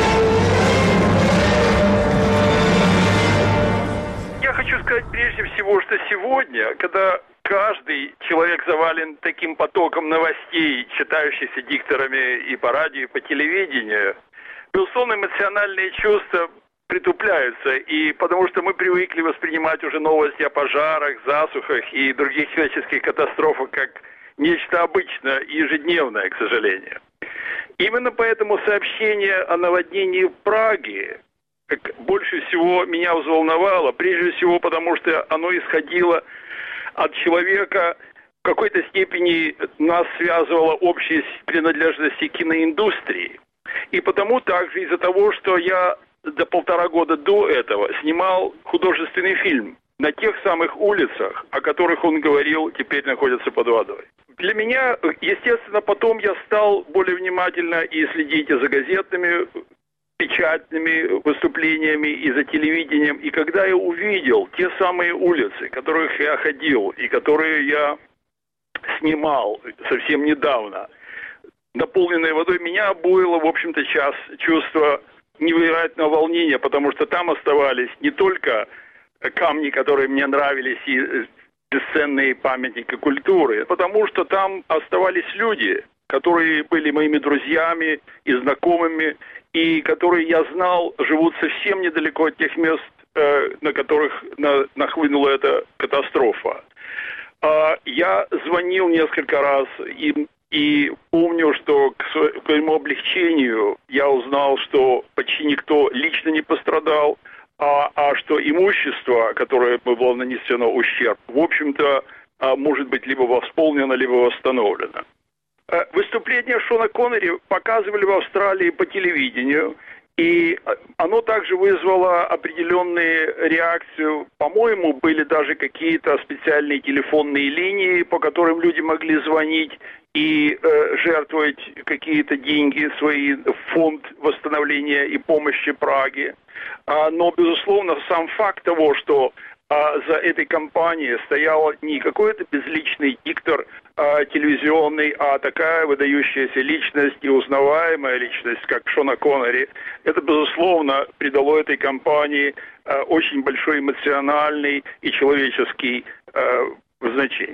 Я хочу сказать прежде всего, что сегодня, когда каждый человек завален таким потоком новостей, читающихся дикторами и по радио, и по телевидению, безусловно, эмоциональные чувства притупляются, и потому что мы привыкли воспринимать уже новости о пожарах, засухах и других человеческих катастрофах как нечто обычное и ежедневное, к сожалению. Именно поэтому сообщение о наводнении в Праге больше всего меня взволновало, прежде всего потому, что оно исходило от человека, в какой-то степени нас связывала общая принадлежность к киноиндустрии. И потому также из-за того, что я до полтора года до этого снимал художественный фильм на тех самых улицах, о которых он говорил, теперь находятся под водой. Для меня, естественно, потом я стал более внимательно и следить и за газетными, печатными выступлениями, и за телевидением. И когда я увидел те самые улицы, которых я ходил и которые я снимал совсем недавно, наполненные водой, меня обуяло, в общем-то, час чувство невероятного волнения, потому что там оставались не только камни, которые мне нравились, и бесценные памятники культуры, потому что там оставались люди, которые были моими друзьями и знакомыми, и которые, я знал, живут совсем недалеко от тех мест, э, на которых на, нахлынула эта катастрофа. Э, я звонил несколько раз, и, и помню, что к своему облегчению я узнал, что почти никто лично не пострадал, А, а что имущество, которое было нанесено ущерб, в общем-то, может быть либо восполнено, либо восстановлено. Выступление Шона Коннери показывали в Австралии по телевидению, и оно также вызвало определенную реакцию. По-моему, были даже какие-то специальные телефонные линии, по которым люди могли звонить и э, жертвовать какие-то деньги свои в фонд восстановления и помощи Праге. А, но, безусловно, сам факт того, что а, за этой кампанией стоял не какой-то безличный диктор а, телевизионный, а такая выдающаяся личность и узнаваемая личность, как Шона Коннери, это, безусловно, придало этой кампании а, очень большой эмоциональный и человеческий а, значение.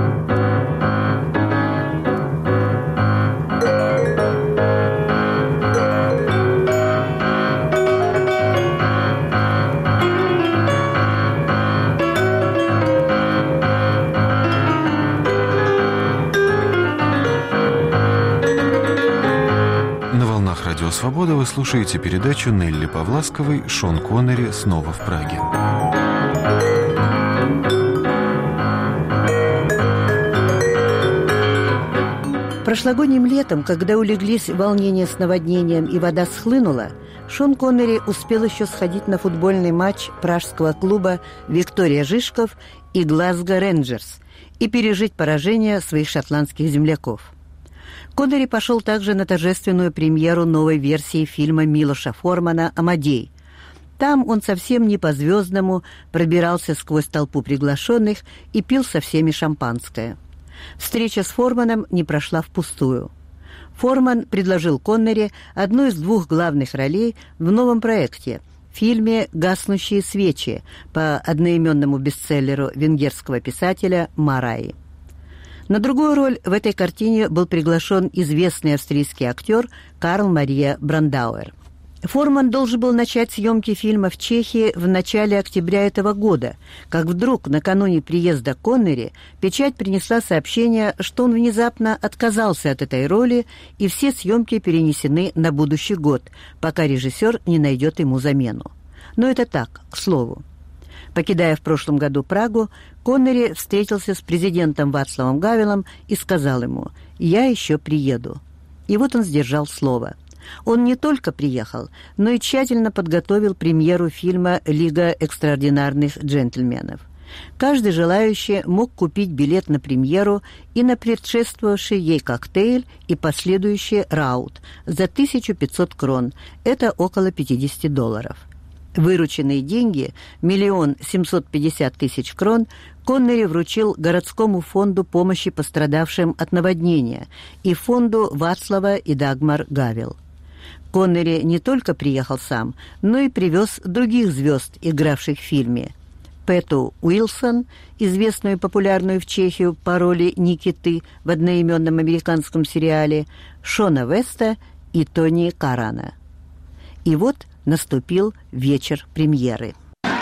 Радио «Свобода» вы слушаете передачу Нелли Павласковой «Шон Коннери снова в Праге». Прошлогодним летом, когда улеглись волнения с наводнением и вода схлынула, Шон Коннери успел еще сходить на футбольный матч пражского клуба «Виктория Жишков» и «Глазго Рейнджерс» и пережить поражение своих шотландских земляков. Коннери пошел также на торжественную премьеру новой версии фильма Милоша Формана «Амадей». Там он совсем не по-звездному пробирался сквозь толпу приглашенных и пил со всеми шампанское. Встреча с Форманом не прошла впустую. Форман предложил Коннери одну из двух главных ролей в новом проекте – фильме «Гаснущие свечи» по одноименному бестселлеру венгерского писателя Мараи. На другую роль в этой картине был приглашен известный австрийский актер Карл Мария Брандауэр. Форман должен был начать съемки фильма в Чехии в начале октября этого года, как вдруг накануне приезда Коннери печать принесла сообщение, что он внезапно отказался от этой роли, и все съемки перенесены на будущий год, пока режиссер не найдет ему замену. Но это так, к слову. Покидая в прошлом году Прагу, Коннери встретился с президентом Вацлавом Гавелом и сказал ему «Я еще приеду». И вот он сдержал слово. Он не только приехал, но и тщательно подготовил премьеру фильма «Лига экстраординарных джентльменов». Каждый желающий мог купить билет на премьеру и на предшествовавший ей коктейль и последующий раут за тысячу пятьсот крон, это около пятьдесят долларов. Вырученные деньги, миллион семьсот пятьдесят тысяч крон, Коннери вручил городскому фонду помощи пострадавшим от наводнения и фонду Вацлава и Дагмар Гавел. Коннери не только приехал сам, но и привез других звезд, игравших в фильме. Пету Уилсон, известную и популярную в Чехию по роли Никиты в одноименном американском сериале, Шона Веста и Тони Карана. И вот наступил вечер премьеры.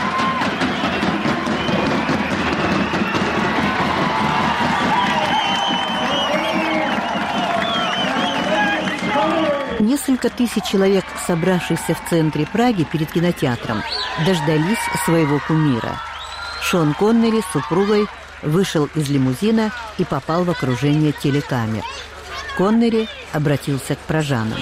Несколько тысяч человек, собравшихся в центре Праги перед кинотеатром, дождались своего кумира. Шон Коннери с супругой вышел из лимузина и попал в окружение телекамер. Коннери обратился к пражанам.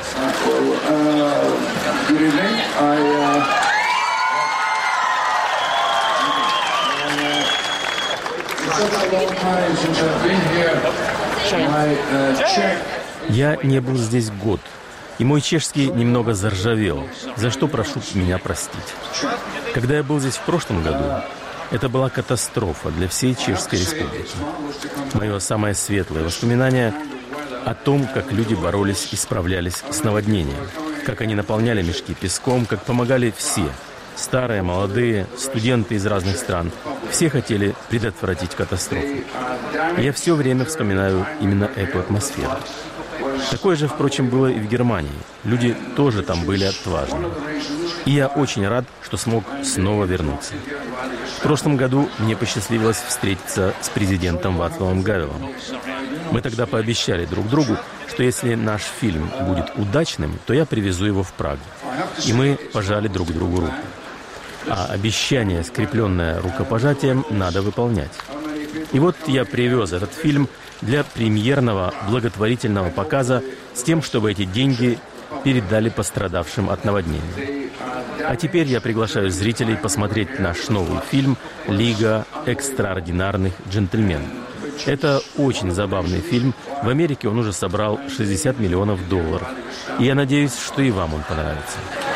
Я не был здесь год, и мой чешский немного заржавел, за что прошу меня простить. Когда я был здесь в прошлом году, это была катастрофа для всей Чешской Республики. Мое самое светлое воспоминание о том, как люди боролись и справлялись с наводнением, как они наполняли мешки песком, как помогали все, старые, молодые, студенты из разных стран. Все хотели предотвратить катастрофу. Я все время вспоминаю именно эту атмосферу. Такое же, впрочем, было и в Германии. Люди тоже там были отважны. И я очень рад, что смог снова вернуться. В прошлом году мне посчастливилось встретиться с президентом Вацлавом Гавелом. Мы тогда пообещали друг другу, что если наш фильм будет удачным, то я привезу его в Прагу. И мы пожали друг другу руку. А обещание, скрепленное рукопожатием, надо выполнять. И вот я привез этот фильм для премьерного благотворительного показа с тем, чтобы эти деньги передали пострадавшим от наводнения. А теперь я приглашаю зрителей посмотреть наш новый фильм «Лига экстраординарных джентльменов». Это очень забавный фильм. В Америке он уже собрал шестьдесят миллионов долларов. И я надеюсь, что и вам он понравится.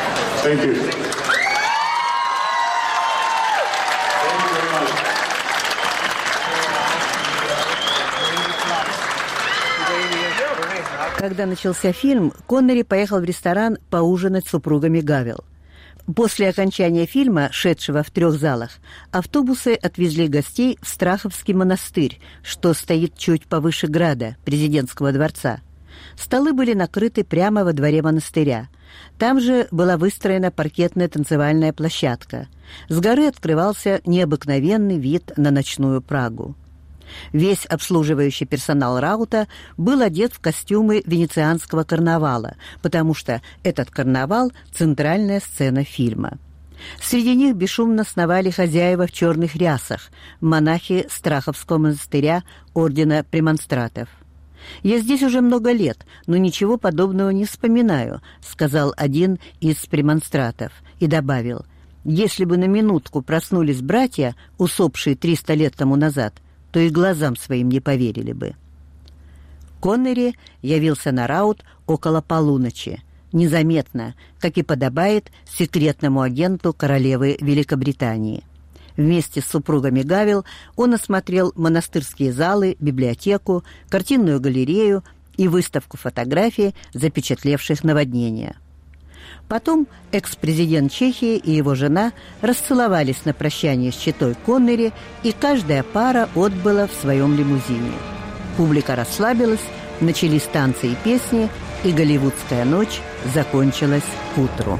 Когда начался фильм, Коннери поехал в ресторан поужинать с супругами Гавел. После окончания фильма, шедшего в трех залах, автобусы отвезли гостей в Страховский монастырь, что стоит чуть повыше града, президентского дворца. Столы были накрыты прямо во дворе монастыря. Там же была выстроена паркетная танцевальная площадка. С горы открывался необыкновенный вид на ночную Прагу. Весь обслуживающий персонал Раута был одет в костюмы венецианского карнавала, потому что этот карнавал – центральная сцена фильма. Среди них бесшумно сновали хозяева в черных рясах, монахи Страховского монастыря ордена премонстратов. «Я здесь уже много лет, но ничего подобного не вспоминаю», – сказал один из премонстратов и добавил: «Если бы на минутку проснулись братья, усопшие триста лет тому назад, то и глазам своим не поверили бы». Коннери явился на Раут около полуночи, незаметно, как и подобает секретному агенту королевы Великобритании. Вместе с супругами Гавел он осмотрел монастырские залы, библиотеку, картинную галерею и выставку фотографий, запечатлевших наводнение. Потом экс-президент Чехии и его жена расцеловались на прощание с четой Коннери, и каждая пара отбыла в своем лимузине. Публика расслабилась, начались танцы и песни, и голливудская ночь закончилась к утру.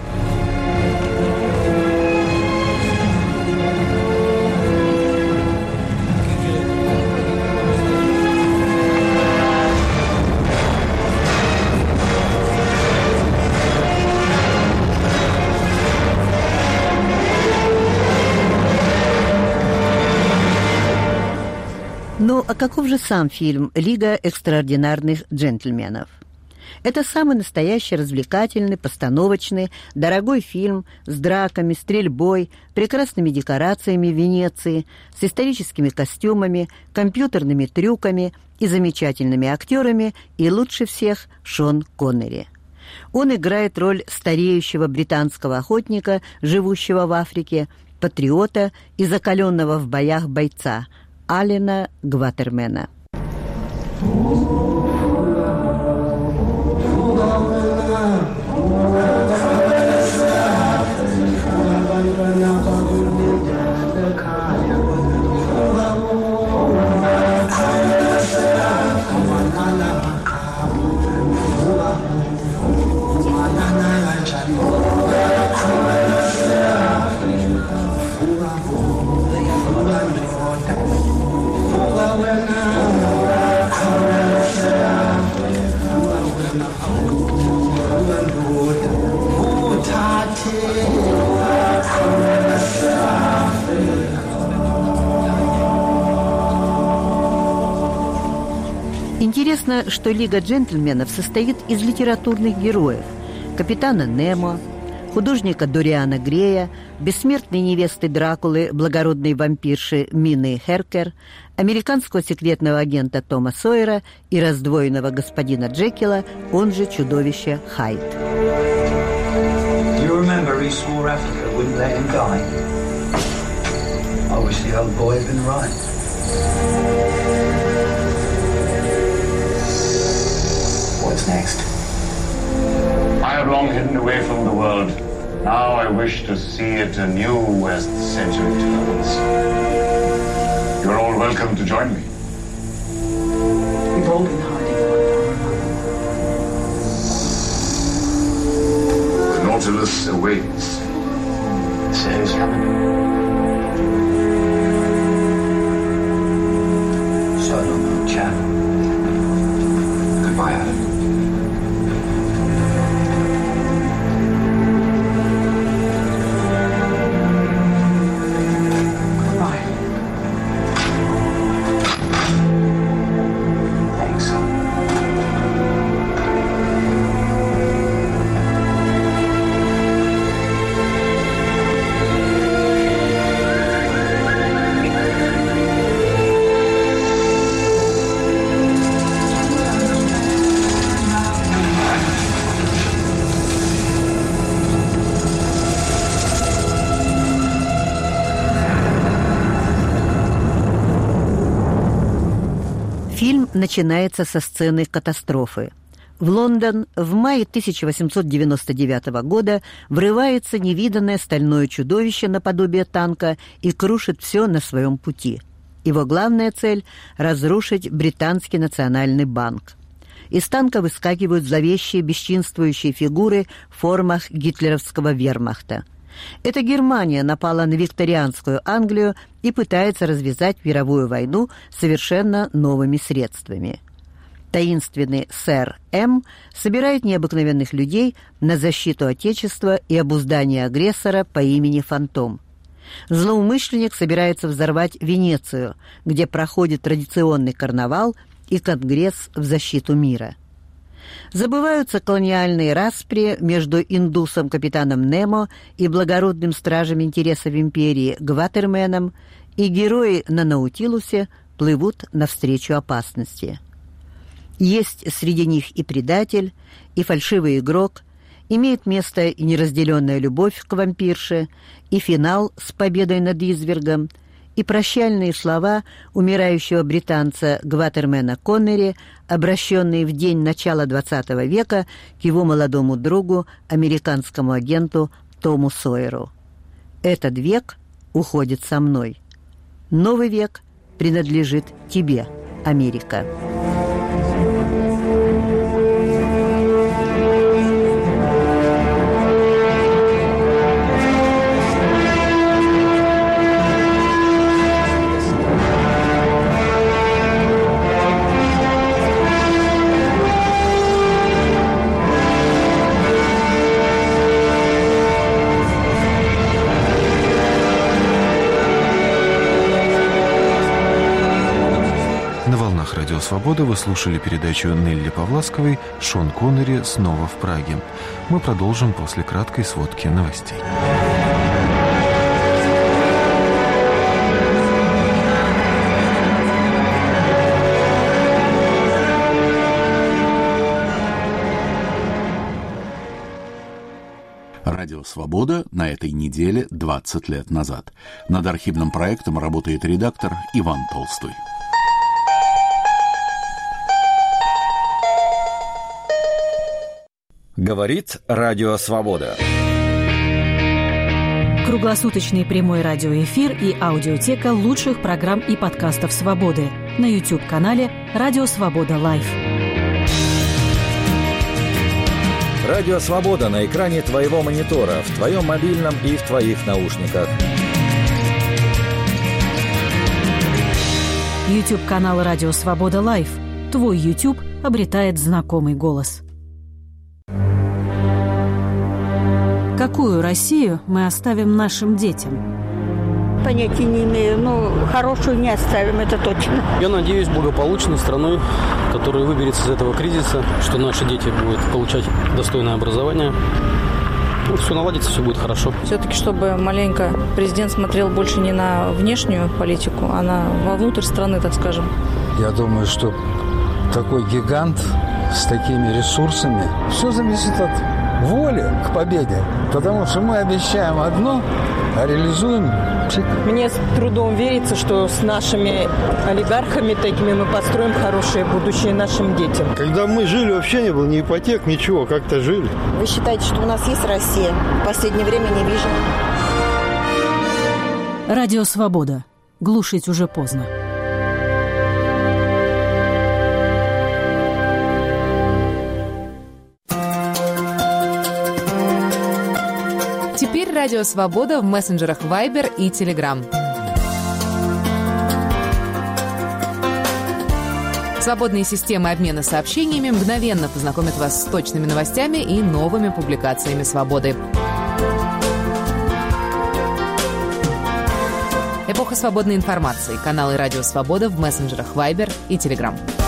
Ну, а каков же сам фильм «Лига экстраординарных джентльменов»? Это самый настоящий развлекательный, постановочный, дорогой фильм с драками, стрельбой, прекрасными декорациями в Венеции, с историческими костюмами, компьютерными трюками и замечательными актерами, и лучше всех Шон Коннери. Он играет роль стареющего британского охотника, живущего в Африке, патриота и закаленного в боях бойца – Алена Гватермена. Интересно, что «Лига джентльменов» состоит из литературных героев: капитана Немо, художника Дориана Грея, бессмертной невесты Дракулы, благородной вампирши Мины Херкер, американского секретного агента Тома Сойера и раздвоенного господина Джекила, он же чудовище Хайд. What's next? I have long hidden away from the world. Now I wish to see it anew as the century turns. You're all welcome to join me. We've all been hiding The Nautilus awaits. So who's coming? So long, old chap. Goodbye, Adam. Фильм начинается со сцены катастрофы. В Лондон в мае тысяча восемьсот девяносто девятого года врывается невиданное стальное чудовище наподобие танка и крушит все на своем пути. Его главная цель – разрушить британский национальный банк. Из танка выскакивают зловещие бесчинствующие фигуры в формах гитлеровского вермахта. Эта Германия напала на викторианскую Англию и пытается развязать мировую войну совершенно новыми средствами. Таинственный сэр М собирает необыкновенных людей на защиту Отечества и обуздание агрессора по имени Фантом. Злоумышленник собирается взорвать Венецию, где проходит традиционный карнавал и конгресс в защиту мира. Забываются колониальные распри между индусом-капитаном Немо и благородным стражем интересов империи Гватерменом, и герои на Наутилусе плывут навстречу опасности. Есть среди них и предатель, и фальшивый игрок, имеет место и неразделенная любовь к вампирше, и финал с победой над извергом, и прощальные слова умирающего британца Гватермена Коннери, обращенные в день начала двадцатого века к его молодому другу, американскому агенту Тому Сойеру. «Этот век уходит со мной. Новый век принадлежит тебе, Америка». Радио «Свобода» вы слушали передачу Нелли Павласковой «Шон Коннери снова в Праге». Мы продолжим после краткой сводки новостей. Радио «Свобода» на этой неделе двадцать лет назад. Над архивным проектом работает редактор Иван Толстой. Говорит Радио «Свобода». Круглосуточный прямой радиоэфир и аудиотека лучших программ и подкастов «Свободы» на YouTube-канале «Радио Свобода Лайв». Радио «Свобода» на экране твоего монитора, в твоем мобильном и в твоих наушниках. YouTube-канал «Радио Свобода Лайв». Твой YouTube обретает знакомый голос. Какую Россию мы оставим нашим детям? Понятия не имею, но хорошую не оставим, это точно. Я надеюсь благополучной страной, которая выберется из этого кризиса, что наши дети будут получать достойное образование Ну, все наладится, все будет хорошо. Все-таки, чтобы маленько президент смотрел больше не на внешнюю политику, а на вовнутрь страны, так скажем. Я думаю, что такой гигант с такими ресурсами, все зависит от воли к победе. Потому что мы обещаем одно, а реализуем псих. Мне с трудом верится, что с нашими олигархами такими мы построим хорошее будущее нашим детям. Когда мы жили, вообще не было ни ипотек, ничего, как-то жили. Вы считаете, что у нас есть Россия? В последнее время не вижу. Радио «Свобода». Глушить уже поздно. Теперь Радио Свобода в мессенджерах Viber и Telegram. Свободные системы обмена сообщениями мгновенно познакомят вас с точными новостями и новыми публикациями «Свободы». Эпоха свободной информации. Каналы Радио Свобода в мессенджерах Viber и Telegram.